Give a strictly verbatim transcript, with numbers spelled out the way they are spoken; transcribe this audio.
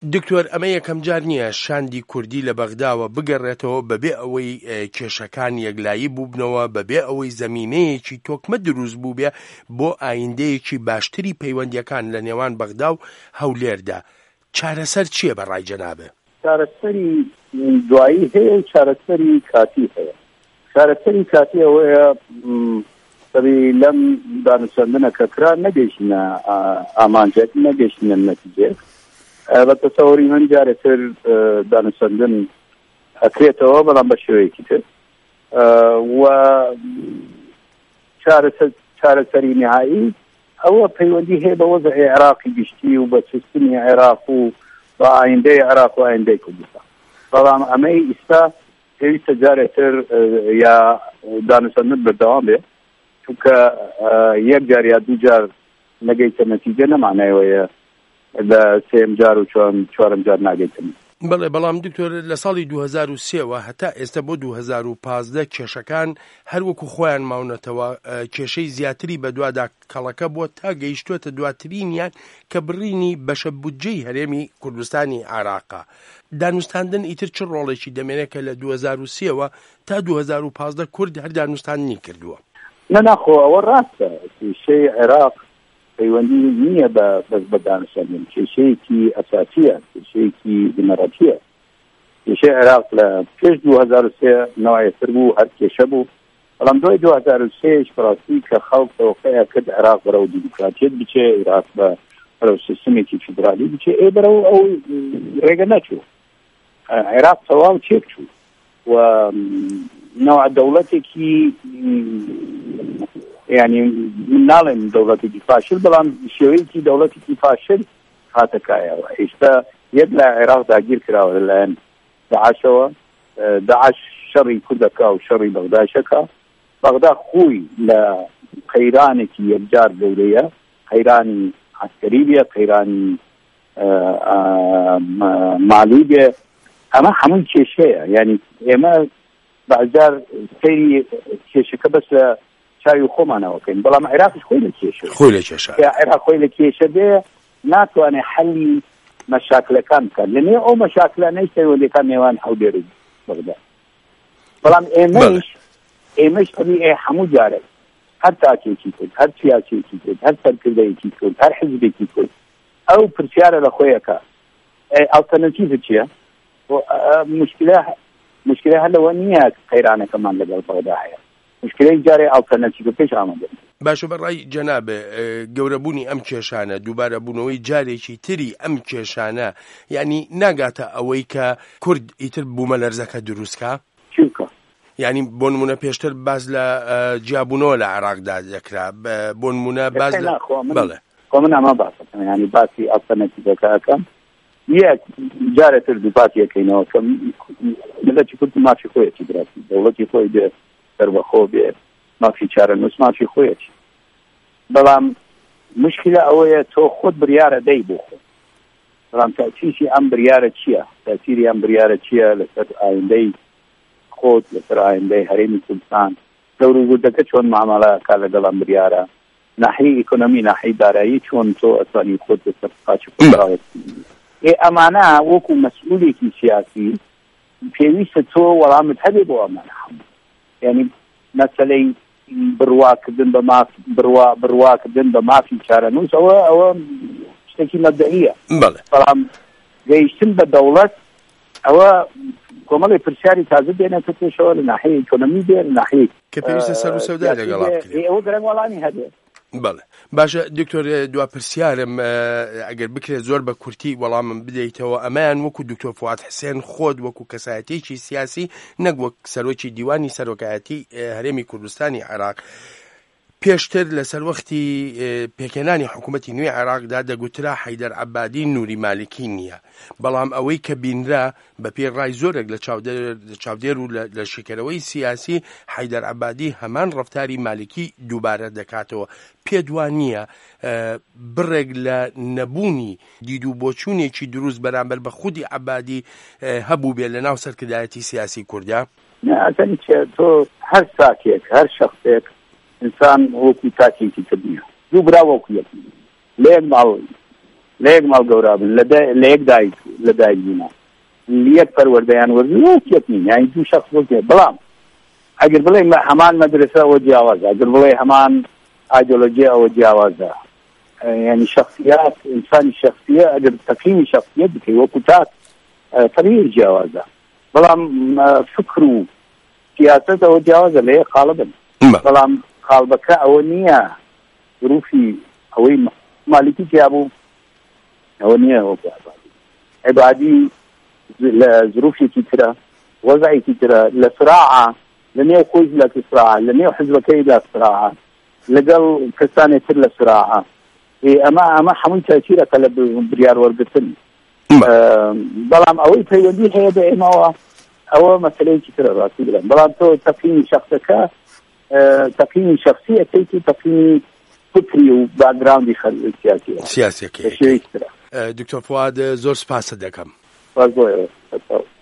دکتۆر ئەمە یەکەم جار نییە شاندی کوردی لە بەغداوە بگەڕێتەوە بەبێ ئەوەی کێشەکان یەکلایی بووبنەوە، بەبێ ئەوەی زەمینەیەکی تۆکمە دروست بوو بێ بۆ ئایندەیەکی باشتری پەیوەندیەکان لە نێوان بەغدا و هەولێردا. چارەسەر چییە بەڕای جەنابێ؟ چارەسەری دوایی هەیە و چارەسەری کاتی هەیە. چارەسەری کاتی ئەوەیە سەری لەم دانووسەندنە کە کرا نەگەیشتنە ئامانجێت، نەگەیشتنە نەتیجێت. بە تەسەوری من جارێتر دانووسەندن ئەکرێتەوە بەڵام بە شێوەیەکی تر و چارەسەری نهایی ئەوە پەیوەندی هەیە بە وەزعی عێراقی گشتی و بە سیستمی عێراق و بە ئایندەی عێراق و ئایندەی کوردستان. بەڵام ئەمەی ئێستا پێویستە جارێتر یا دانووسەندن بەردەوام بێ، چونکە یەک جار یا دوو جار نەگەیتە نەتیجە نەمانایەوەیە لە سێم جار و چوارم جار ناگەیتن. بەڵێ، بەڵام دکتۆر لە ساڵی دوو هەزار و سێەوە هەتا ئێستا بۆ دوو هەزار و پانزدە کێشەکان هەروەکو خۆیان ماونەتەوە، کێشەی زیاتری بە دوادا کەڵەکە بووە تا گەیشتووەتە دواترینیان کە بڕینی بەشە بودجەی هەرێمی کوردستانی عێراقا. دانوستاندن ئیتر چ ڕۆڵێکی دەمێنێت کە لە دوو هەزار و سێەوە تا دوو هەزار و پانزدە کورد هەر دانوستاندنی کردووە؟ نەناخۆ ئەوە ڕاستە، کێشەی عێراق پەیوەندی نییە بەس بە دانوستاندن، کێشەیەکی ئەساسیە، کێشەیەکی بنەڕەتیە. کێشەی عێراق لە پێش دوو هەزار و سێ نەوایەتر بوو، هەر کێشە بوو، بەڵام دوای دوو هەزار و سێش بەڕاستی کە خەڵک تەوقعیان کرد عێراق بەرەو دیموکراتیەت بچێ، عێراق بەرەو سیستمێکی فیدرالی بچێ، ئێ بەرەو ئەو ڕێگە نەچوو. عێراق تەواو چێک چوو و نوع دەوڵەتێکی یعنی من ناڵێم دەوڵەتێکی فاشل، بەڵام شێوەیەکی دەوڵەتێکی فاشل هاتەکایەوە. ئێستا یەک لە عێراق داگیر کراوە لەلایەن داعشەوە، داعش شەڕی کوردەکە و شەڕی بەغداشەکە. بەغدا خۆی لە قەیرانێکی یەکجار گەورەیە، قەیرانی عەسکەری بێ، قەیرانی مالی بێ، ئەمە هەمووی کێشەیە. یعنی ئێمە بەجار سەیری کێشەکە بەس لە چاوی خۆمانەوەکەین، بەڵام عێراقش خۆی لە کێشە خۆی لە کێشە عێراق خۆی لە کێشە بێ، ناتوانێت حەلی مەشاکلەکان بکات لەنێ ئەو مەشاکلانەی پەیوەندیەکان نێوان هەولێر و بەغدا. بەڵام ئێمەش ئێمەش ئێ هەموو جارێک هەر تاکێکی کرد، هەر سیاسێکی کرد، هەر سەرکردەیەکی کرد، هەر حزبێکی کرد، ئەو پرسیارە لە خۆیەکە ئالتەرنەتیڤ چییە؟ مشکلە مشکلە هەر لەوە نییە قەیرانەکەمان لەگەڵ بەغدا هەیە، مشکلەی جارێ ئالتەرنەتیڤ پێش ئامادە. باشە، بەڕای جەنابێ گەورەبوونی ئەم کێشانە، دووبارە بوونەوەی جارێکی تری ئەم کێشانە، یعنی ناگاتە ئەوەی کە کورد ئیتر بوومە لەرزەکە دروستکە؟ چونکە یعنی بۆ نمونە پێشتر باز لە جیابوونەوە لە عێراقدا دەکرا، بۆ نمونە باز لە بەڵێ خۆ من ئەمە باسەکەم، یعنی باسی ئالتەرنەتیڤەکە ئەەکەم. یەک جارێتر دوو پاتیەکەینەوە کە ملەتی کورد مافی خۆیەتی دراتی، دەوڵەتی خۆی بێ، سەربەخۆ بێ، مافی چارەنووس مافی خۆیەتی. بەڵام مشکلە ئەوەیە تۆ خۆت بریارە دەی بۆ خۆت، بەڵام تەأسیسی ئەم بریارە چییە؟ تەأسیری ئەم بریارە چییە لەسەر ئایندەی خۆت، لەسەر ئایندەی هەرێمی کوردستان؟ دەور و گوردەکە چۆن مامەڵەکە لەگەڵ ئەم بریارە؟ ناحیەی ئیکۆنۆمی، ناحیەی دارایی چۆن تۆ ئەتوانی خۆت لەسەر قاچی خۆت ڕاوەستی؟ ئێ ئەمانە وەکو مەسئولێکی سیاسی پێویستە تۆ وەڵامت هەبێ بۆ ئەمانە هەموو. یعنی مەسەلەی بڕواکردن بە مافی بڕوا بڕواکردن بە مافی چارەنووس ئەوە ئەوە شتێکی مەبدەئیە، بەڵام گەیشتن بە دەوڵەت ئەوە کۆمەڵی پرسیاری تازە بێنێتە پێشەوە لە ناحیەی ئیکۆنۆمی بێ، لە ناحیەی کە پێویستە سەر و سەودا لەگەڵا بکرێت. ئەوە گەرەنگ وەڵامی هەبێ. بەڵێ، باشە دکتۆر، دوا پرسیارم ئەگەر بکرێت زۆر بە کورتی وەڵامم بدەیتەوە. ئەمایان وەکو دکتۆر فواد حسێن خۆت وەکو کەسایەتێکی سیاسی، نەک وەک سەرۆکی دیوانی سەرۆکایەتی هەرێمی کوردستانی عێراق، پێشتر لەسەر وەختی پێکێنانی حکوومەتی نوێی عێراقدا دەگوترا حەیدەر عەبادی نووری مالکی نییە، بەڵام ئەوەی کە بینرا بە پێڕای زۆرێک لە چاودێر و لە شکەرەوەی سیاسی حەیدەر عەبادی هەمان ڕەفتاری مالکی دووبارە دەکاتەوە. پێدوان نییە بڕێک لە نەبوونی دید و بۆچوونێکی دروست بەرامبەر بە خودی عەبادی هەبوو بێت لە ناو سەرکردایەتی سیاسی کوردیا؟ ئەسەنی تۆ هەر ساکێک، هەر شەخصێک ئینسان وەکو تاکێکی تر نییە، دوو برا وەکو یەک لێک ماوەی لە یەک ماڵ گەورابن لە یەک دایک لە دایک بوونا یەک پەروەردەیان وەرزن یەک نین یانی دوو شەخص بۆ بەڵام ئەگەر بڵێ هەمان مەدرسە ئەوە جیاوازە ئەگەر بڵێ هەمان ئایدۆلۆژیا ئەوە جیاوازە يعني شخصيات إنسان شخصية أجر تقييم شخصية بكي وكتات تغيير جوازة بلام فكروا سياسة وجوازة ليه قالبا بلام قالبك أولية ظروفي أوي مالكي جابوا أولية هو عبادي ظروفي كتيرة وضعي كتيرة لصراعة لن يكوز لك صراعة لن يحزبك إلى صراعة لقل كستان يتر لصراعة أما أما حمل تأثيره كلا بريار ورقتني بلام أوي تيودي هي بإما هو أو مثلاً كتير راسي بلام بلام تو تقييم شخصك تقييم شخصية كي تقييم فكري وباك جراوندي خل سياسي سياسي كي دكتور فؤاد زور سپاس دەکەم.